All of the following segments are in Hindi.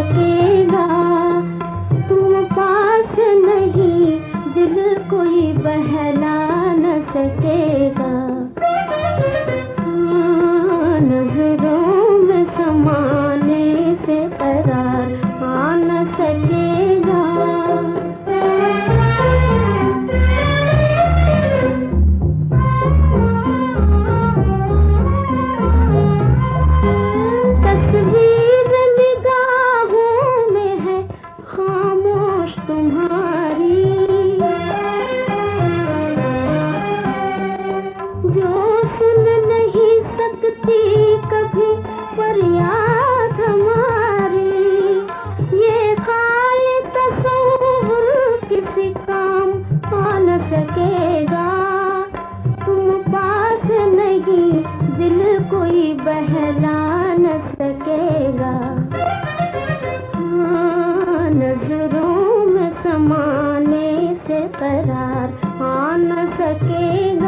सकेगा। तुम पास नहीं, दिल कोई बहला न सकेगा। नजरों में समाने से करार आ न सकेगा। तस्वीर निगाहों में है खामोश तुम्हारी, जो सुन नहीं सकती कभी फरियाद हमारी। ये खाली तस्वीर किसी काम आ न सकेगा। तुम पास नहीं, दिल कोई बहला न सकेगा। हाँ, नजरों में समाने से करार आ न सकेगा।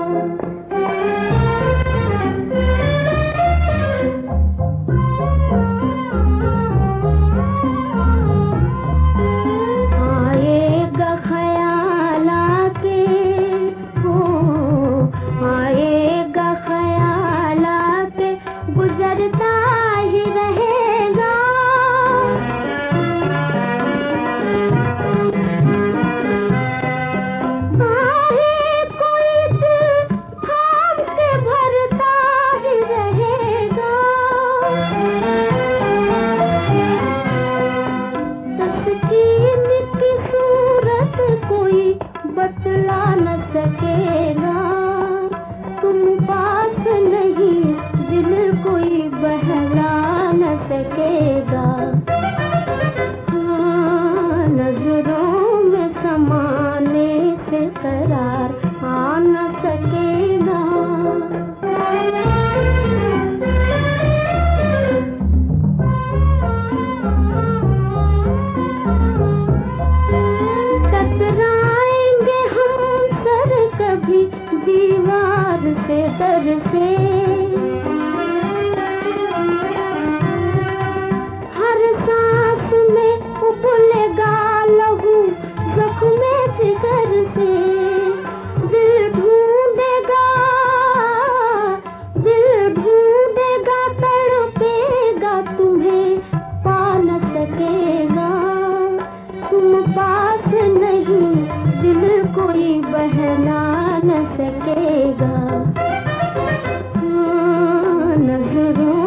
आएगा ख्याल आके, आएगा ख्याल आके, गुजरता ही रहेगा। आए कोई दिल थाम के भरता ही रहेगा। तस्कीन की सूरत कोई बतला न सकेगा। तुम पास नहीं, दिल कोई बहला न सकेगा। हाँ, नजरों में समाने से करार आ न सकेगा। टकराएंगे हम सर कभी दीवार से, दर से। हर सांस में उबलेगा लहू जख्मे जिगर से। दिल ढूंढेगा, दिल ढूंढेगा, तड़पेगा, तुम्हें पा न सकेगा। तुम पास नहीं, दिल कोई बहला न सकेगा। हाँ, नजरों